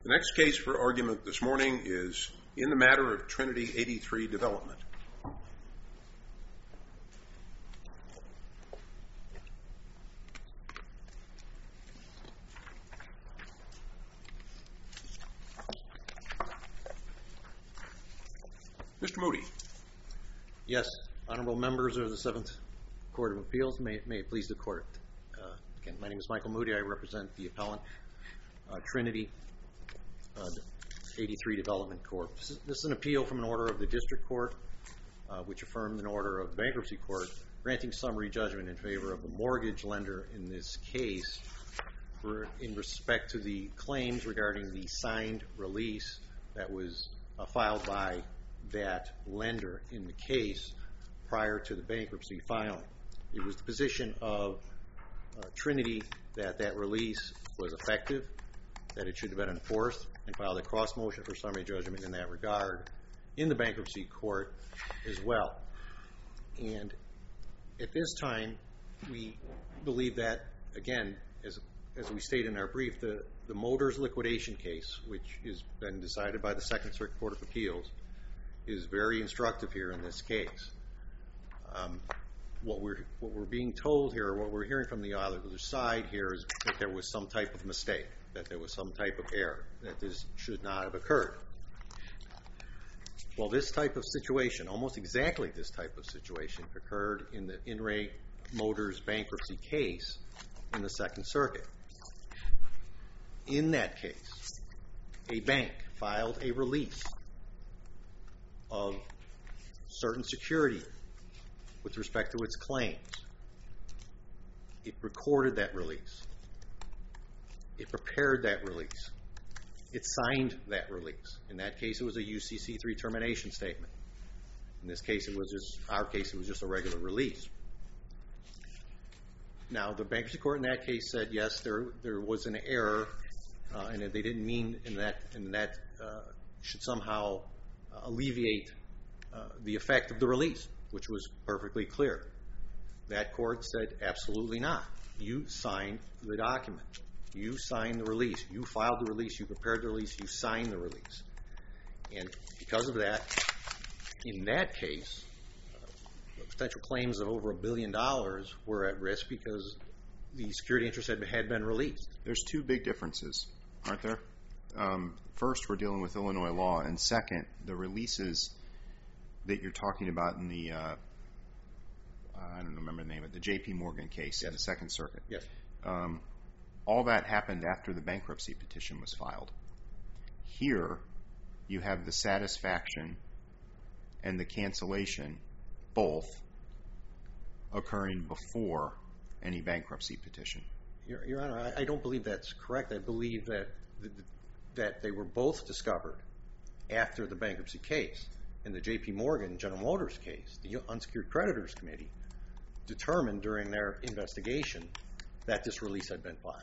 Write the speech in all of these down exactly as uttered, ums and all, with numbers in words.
The next case for argument this morning is in the matter of Trinity eighty-three Development. Mister Moody. Yes, honorable members of the Seventh Court of Appeals, may, may it please the court. Uh, again, my name is Michael Moody. I represent the appellant, uh, Trinity uh, eighty-three Development Corp. This is, this is an appeal from an order of the District Court, uh, which affirmed an order of the Bankruptcy Court, granting summary judgment in favor of the mortgage lender in this case for, in respect to the claims regarding the signed release that was uh, filed by that lender in the case prior to the bankruptcy filing. It was the position of uh, Trinity that that release was effective, that it should have been enforced, and filed a cross motion for summary judgment in that regard in the bankruptcy court as well. And at this time, we believe that, again, as as we state in our brief, the, the Motors liquidation case, which has been decided by the Second Circuit Court of Appeals, is very instructive here in this case. Um, what we're what we're being told here, what we're hearing from the other side here, is that there was some type of mistake, that there was some type of error, that this should not have occurred. Well, this type of situation, almost exactly this type of situation, occurred in the In re Motors bankruptcy case in the Second Circuit. In that case, a bank filed a release of certain security with respect to its claims. It recorded that release. It prepared that release. It signed that release. In that case, it was a U C C three termination statement. In this case, it was just, our case, it was just a regular release. Now, the bankruptcy court in that case said, yes, there there was an error, uh, and they didn't mean in that, and that uh, should somehow alleviate uh, the effect of the release, which was perfectly clear. That court said, absolutely not. You signed the document. You signed the release. You filed the release. You prepared the release. You signed the release. And because of that, in that case, uh, potential claims of over a billion dollars were at risk because the security interest had, had been released. There's two big differences, aren't there? Um, first, we're dealing with Illinois law, and second, the releases that you're talking about in the, uh, I don't remember the name of it, the J P Morgan case in the Second Circuit. Yes. Um, all that happened after the bankruptcy petition was filed. Here, you have the satisfaction and the cancellation both occurring before any bankruptcy petition. Your, Your Honor, I, I don't believe that's correct. I believe that the, that they were both discovered after the bankruptcy case. In the J P Morgan General Motors case, the Unsecured Creditors Committee determined during their investigation that this release had been filed.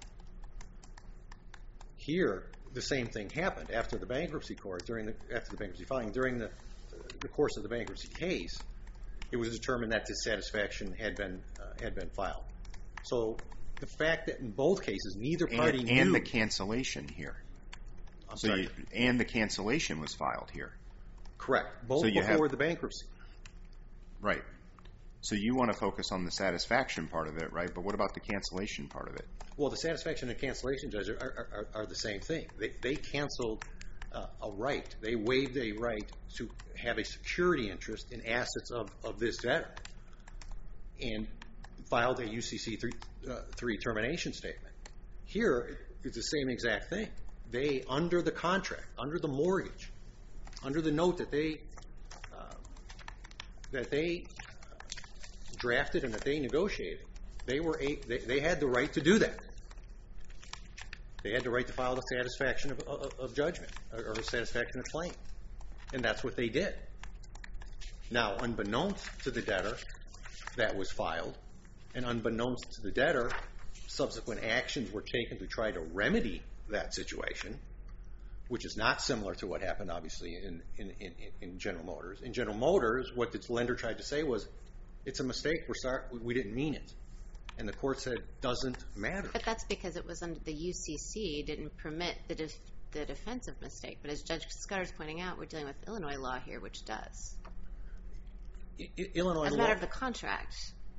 Here, the same thing happened after the bankruptcy court, during the, after the bankruptcy filing, during the, the course of the bankruptcy case, it was determined that dissatisfaction had been uh, had been filed. So the fact that in both cases, neither party and, knew... And the cancellation here. I'm so sorry. You, and the cancellation was filed here. Correct. Both so before have, the bankruptcy. Right. So you want to focus on the satisfaction part of it, right? But what about the cancellation part of it? Well, the satisfaction and cancellation, Judge, are, are, are the same thing. They, they canceled uh, a right. They waived a right to have a security interest in assets of, of this debtor and filed a U C C three, uh, three termination statement. Here, it's the same exact thing. They, under the contract, under the mortgage, under the note that they uh, that they uh, drafted and that they negotiated, they were a, they, they had the right to do that. They had the right to file the satisfaction of, of, of judgment or, or satisfaction of claim, and that's what they did. Now, unbeknownst to the debtor, that was filed, and unbeknownst to the debtor, subsequent actions were taken to try to remedy that situation, which is not similar to what happened, obviously, in, in, in, in General Motors. In General Motors, what the lender tried to say was, it's a mistake, we're sorry, we didn't mean it. And the court said, doesn't matter. But that's because it was under the U C C, didn't permit the def- the defense of mistake. But as Judge Scudder's pointing out, we're dealing with Illinois law here, which does. I, I, Illinois As a law, matter of the contract.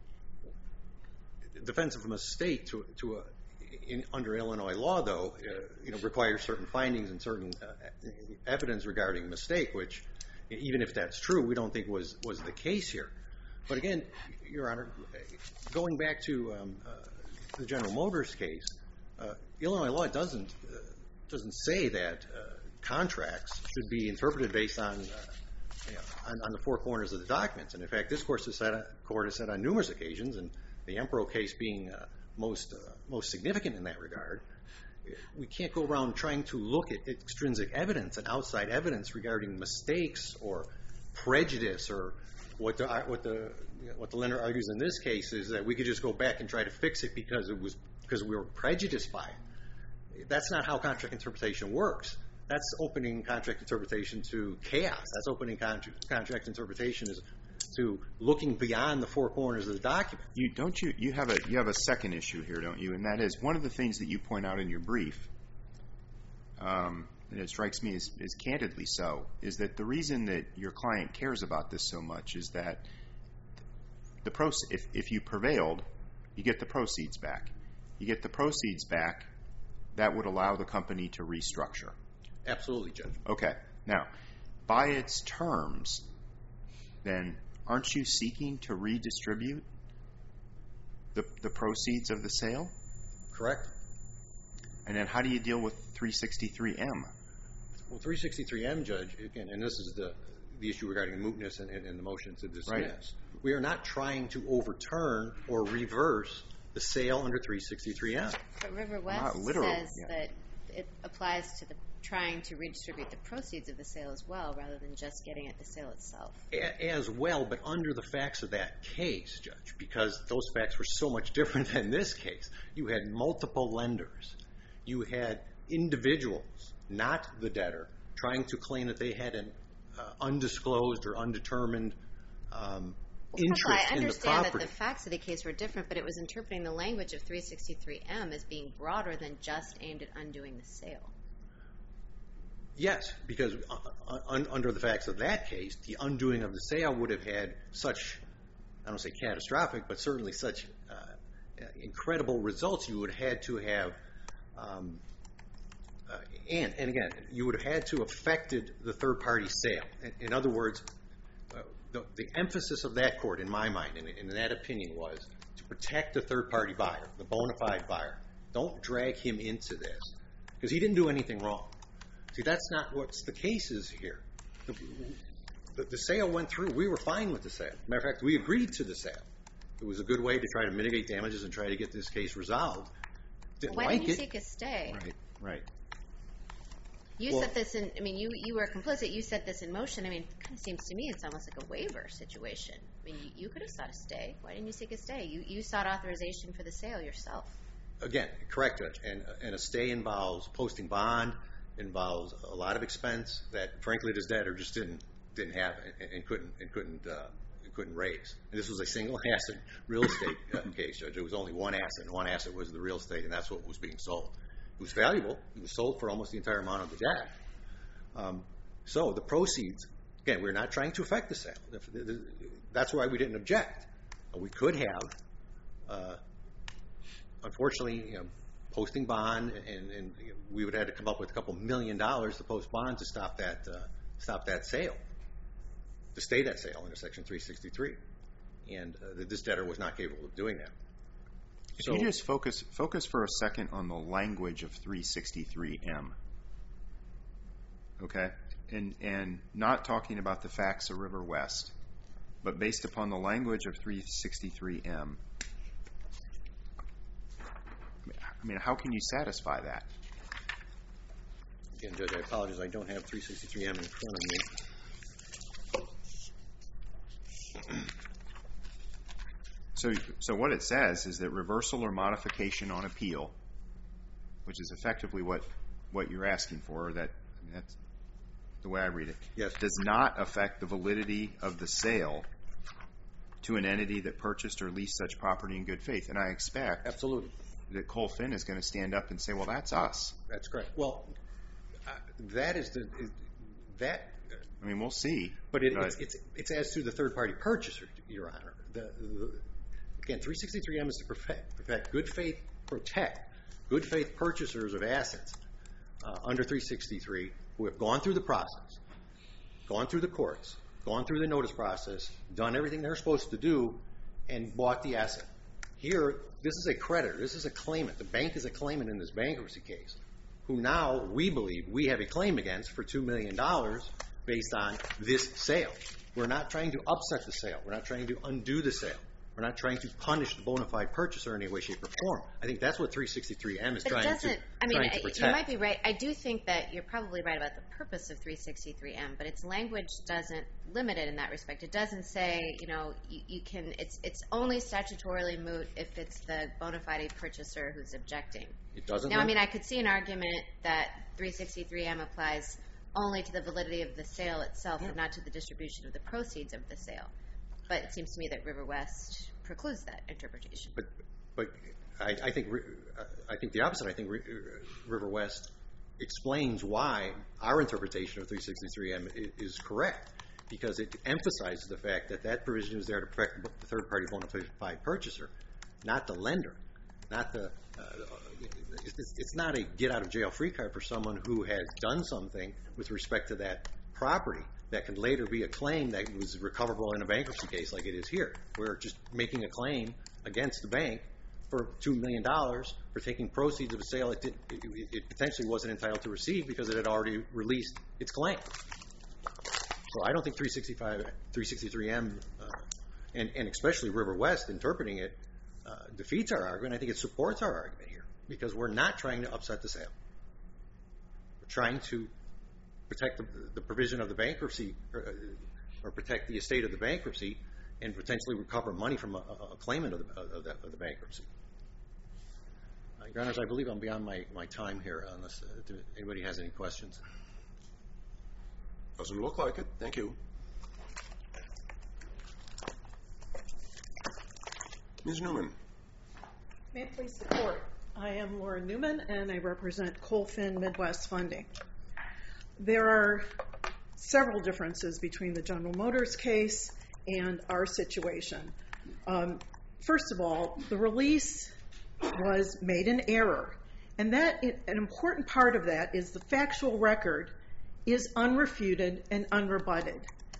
defense of a mistake to to a, in, under Illinois law, though, uh, you know, requires certain findings and certain uh, evidence regarding mistake, which, even if that's true, we don't think was was the case here. But again, Your Honor, going back to um, uh, the General Motors case, uh, Illinois law doesn't uh, doesn't say that uh, contracts should be interpreted based on, uh, you know, on on the four corners of the documents. And in fact, this court has said, court has said on numerous occasions, and the Empro case being uh, most uh, most significant in that regard, we can't go around trying to look at extrinsic evidence and outside evidence regarding mistakes or prejudice, or what the what the what the lender argues in this case is that we could just go back and try to fix it because it was because we were prejudiced by it. That's not how contract interpretation works. That's opening contract interpretation to chaos. That's opening contract, contract interpretation is to looking beyond the four corners of the document. You don't you you have a you have a second issue here, don't you? And that is one of the things that you point out in your brief, um, and it strikes me as, as candidly so, is that the reason that your client cares about this so much is that the pro if if you prevailed, you get the proceeds back. You get the proceeds back, that would allow the company to restructure. Absolutely, Judge. Okay. Now, by its terms, then, aren't you seeking to redistribute the the proceeds of the sale? Correct. And then how do you deal with three sixty-three M? Well, three sixty-three M, Judge, again, and this is the the issue regarding mootness and, and, and the motion to dismiss. Right. We are not trying to overturn or reverse the sale under three sixty-three M. But River Not West literal, says yeah. that it applies to the trying to redistribute the proceeds of the sale as well, rather than just getting at the sale itself. A- as well, but under the facts of that case, Judge, because those facts were so much different than this case. You had multiple lenders. You had individuals, not the debtor, trying to claim that they had an uh, undisclosed or undetermined um, Well, interest I in the understand property. that the facts of the case were different, but it was interpreting the language of three sixty-three M as being broader than just aimed at undoing the sale. Yes, because uh, un- under the facts of that case, the undoing of the sale would have had such, I don't say catastrophic, but certainly such uh, incredible results. You would have had to have, um, uh, and, and again, you would have had to have affected the third-party sale. In, in other words, uh, the, the emphasis of that court, in my mind, and in that opinion, was to protect the third-party buyer, the bona fide buyer. Don't drag him into this, because he didn't do anything wrong. See, that's not what's the case is here. The, the, the sale went through. We were fine with the sale. Matter of fact, we agreed to the sale. It was a good way to try to mitigate damages and try to get this case resolved. Didn't Why like didn't you it. seek a stay? Right, right. You Well- set this in, I mean, you, you were complicit. You set this in motion. I mean, it kind of seems to me it's almost like a waiver situation. I mean, you, you could have sought a stay. Why didn't you seek a stay? You, you sought authorization for the sale yourself. Again, correct, Judge. And, and a stay involves posting bond, involves a lot of expense that, frankly, this debtor just didn't didn't have and, and couldn't and couldn't uh, couldn't raise. And this was a single asset real estate uh, case, Judge. It was only one asset, and one asset was the real estate, and that's what was being sold. It was valuable. It was sold for almost the entire amount of the debt. Um, so the proceeds, again, we're not trying to affect the sale. That's why we didn't object. We could have, uh, unfortunately, you know, posting bond, and, and we would have had to come up with a couple million dollars to post bond to stop that uh, stop that sale, to stay that sale under Section three sixty-three. And uh, this debtor was not capable of doing that. If So, you just focus focus for a second on the language of three sixty-three M, okay, and and not talking about the facts of River West, but based upon the language of three sixty-three M, I mean, how can you satisfy that? again, Judge, I apologize. I don't have three sixty-three M in front of me. So, so what it says is that reversal or modification on appeal, which is effectively what, what you're asking for, that that's the way I read it, Yes. does not affect the validity of the sale to an entity that purchased or leased such property in good faith. And I expect Absolutely. that Cole Finn is going to stand up and say, well, that's us. That's correct. Well, that is the that. I mean, we'll see. But it, it's, it's it's as to the third party purchaser, Your Honor. The, the, again, three sixty-three M is to perfect, perfect good faith protect good faith purchasers of assets uh, under three sixty-three who have gone through the process, gone through the courts, gone through the notice process, done everything they're supposed to do, and bought the asset. Here, this is a creditor. This is a claimant. The bank is a claimant in this bankruptcy case, who now we believe we have a claim against for two million dollars based on this sale. We're not trying to upset the sale. We're not trying to undo the sale. We're not trying to punish the bona fide purchaser in any way, shape, or form. I think that's what three sixty-three M is but trying it doesn't, to I mean, trying to protect. You might be right. I do think that you're probably right about the purpose of three sixty-three M, but its language doesn't limit it in that respect. It doesn't say, you know, you, you can. It's it's only statutorily moot if it's the bona fide purchaser who's objecting. It doesn't. Now, I mean, I could see an argument that three sixty-three M applies only to the validity of the sale itself, yeah, and not to the distribution of the proceeds of the sale. But it seems to me that River West precludes that interpretation. But, but I, I think I think the opposite. I think River West explains why our interpretation of three sixty-three M is correct, because it emphasizes the fact that that provision is there to protect the third-party bona fide purchaser, not the lender, not the. Uh, it's, it's not a get-out-of-jail-free card for someone who has done something with respect to that property that can later be a claim that was recoverable in a bankruptcy case like it is here. We're just making a claim against the bank for two million dollars for taking proceeds of a sale it, did, it, it potentially wasn't entitled to receive because it had already released its claim. So I don't think three sixty-five, three sixty-three M, uh, and, and especially River West interpreting it, uh, defeats our argument. I think it supports our argument here, because we're not trying to upset the sale. We're trying to protect the, the provision of the bankruptcy, or, or protect the estate of the bankruptcy, and potentially recover money from a, a claimant of the, of, the, of the bankruptcy. Uh, Your Honors, I believe I'm beyond my, my time here, unless uh, do anybody has any questions. Doesn't look like it. Thank you. Miz Newman. May it please the Court. I am Laura Newman, and I represent Colfin Midwest Funding. There are several differences between the General Motors case and our situation. Um, first of all, the release was made in error, and that an important part of that is the factual record is unrefuted and unrebutted.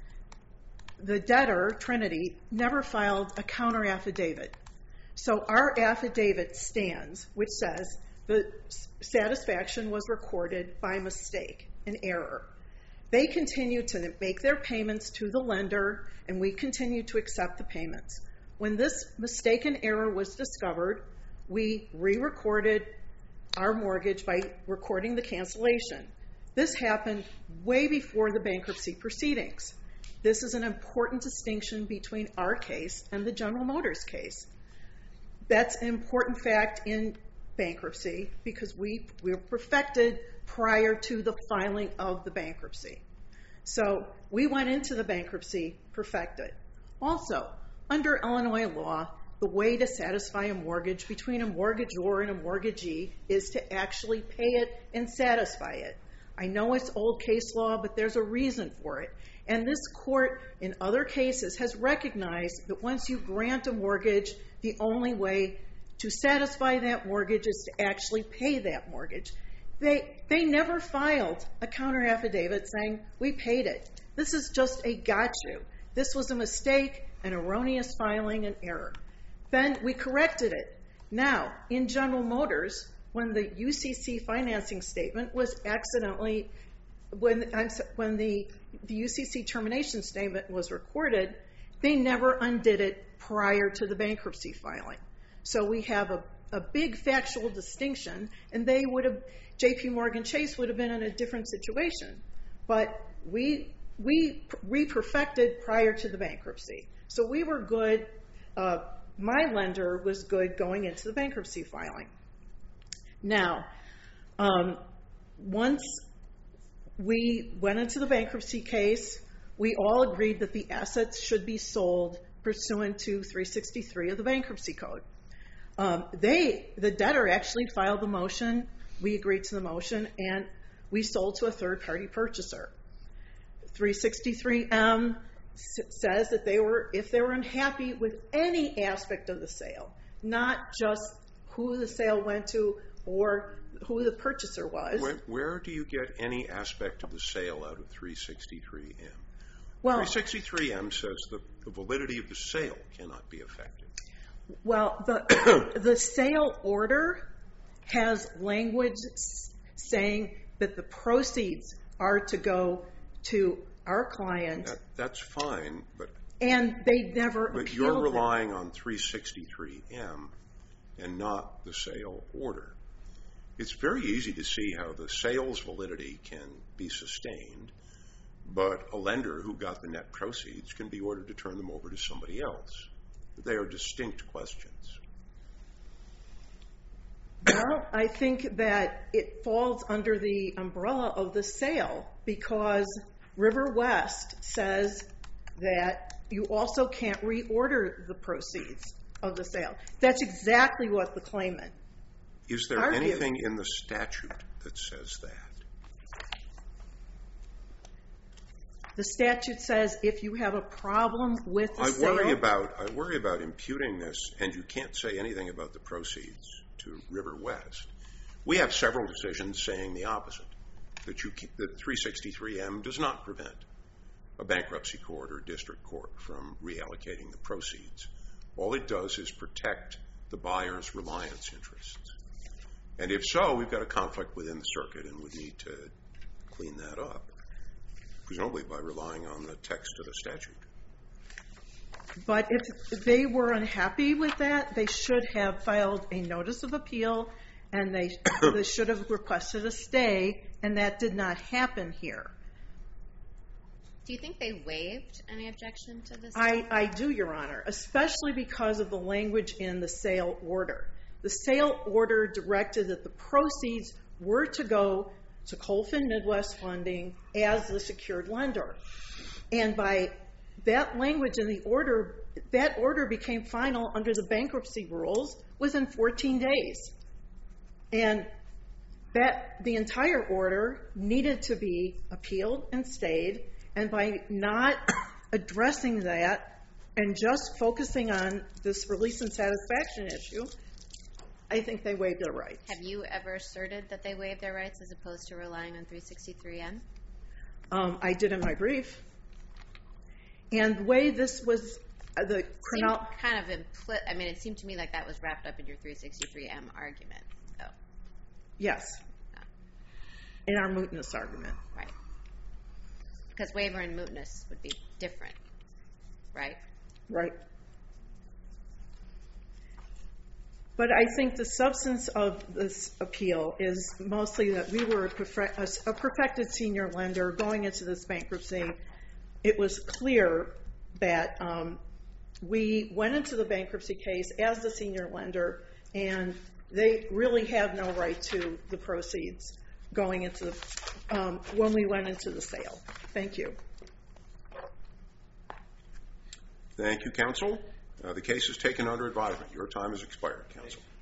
The debtor, Trinity, never filed a counter affidavit. So our affidavit stands, which says the satisfaction was recorded by mistake, an error. They continue to make their payments to the lender, and we continue to accept the payments. When this mistaken error was discovered, we re-recorded our mortgage by recording the cancellation. This happened way before the bankruptcy proceedings. This is an important distinction between our case and the General Motors case. That's an important fact in bankruptcy because we, we were perfected prior to the filing of the bankruptcy. So we went into the bankruptcy perfected. Also, under Illinois law, the way to satisfy a mortgage between a mortgagor and a mortgagee is to actually pay it and satisfy it. I know it's old case law, but there's a reason for it. And this court, in other cases, has recognized that once you grant a mortgage, the only way to satisfy that mortgage is to actually pay that mortgage. They they never filed a counter affidavit saying, we paid it. This is just a got you. This was a mistake, an erroneous filing, an error. Then we corrected it. Now, in General Motors, when the U C C financing statement was accidentally, when, when the, the U C C termination statement was recorded, they never undid it prior to the bankruptcy filing. So we have a, a big factual distinction, and they would have, J P Morgan Chase would have been in a different situation. But we, we re-perfected prior to the bankruptcy. So we were good. Uh, my lender was good going into the bankruptcy filing. Now, um, once we went into the bankruptcy case, we all agreed that the assets should be sold pursuant to three sixty-three of the Bankruptcy Code. Um, they, the debtor, actually filed the motion. We agreed to the motion, and we sold to a third-party purchaser. three sixty-three M s- says that they were, if they were unhappy with any aspect of the sale, not just who the sale went to or who the purchaser was. Where, where do you get any aspect of the sale out of three sixty-three M? Well, three sixty-three M says the, the validity of the sale cannot be affected. well, the the sale order has language s- saying that the proceeds are to go to our client, That, that's fine, but, and they never but appealed you're it. relying on three sixty-three M and not the sale order. It's very easy to see how the sales validity can be sustained, but a lender who got the net proceeds can be ordered to turn them over to somebody else. They are distinct questions. Well, I think that it falls under the umbrella of the sale because River West says that you also can't reorder the proceeds of the sale. That's exactly what the claimant Is there argued. anything in the statute that says that? The statute says if you have a problem with the I sale... worry about I worry about imputing this, and you can't say anything about the proceeds to River West. We have several decisions saying the opposite, that you keep, that three sixty-three M does not prevent a bankruptcy court or district court from reallocating the proceeds. All it does is protect the buyer's reliance interests. And if so, we've got a conflict within the circuit and would need to clean that up, presumably by relying on the text of the statute. But if they were unhappy with that, they should have filed a notice of appeal and they, they should have requested a stay, and that did not happen here. Do you think they waived any objection to this? I, I do, Your Honor, especially because of the language in the sale order. The sale order directed that the proceeds were to go to Colfin Midwest Funding as the secured lender. And by that language in the order, that order became final under the bankruptcy rules within fourteen days. And that the entire order needed to be appealed and stayed, and by not addressing that and just focusing on this release and satisfaction issue, I think they waived their rights. Have you ever asserted that they waived their rights as opposed to relying on three sixty-three M? Um, I did in my brief. And the way this was, uh, the chronol- Seemed kind of impli- I mean, it seemed to me like that was wrapped up in your three sixty-three M argument. So, yes, in our mootness argument. right. Because waiver and mootness would be different, right? Right. But I think the substance of this appeal is mostly that we were a, perfect, a, a perfected senior lender going into this bankruptcy. It was clear that um, we went into the bankruptcy case as the senior lender, and they really have no right to the proceeds going into the, um, when we went into the sale. Thank you. Thank you, counsel. Uh, the case is taken under advisement. Your time has expired, counsel.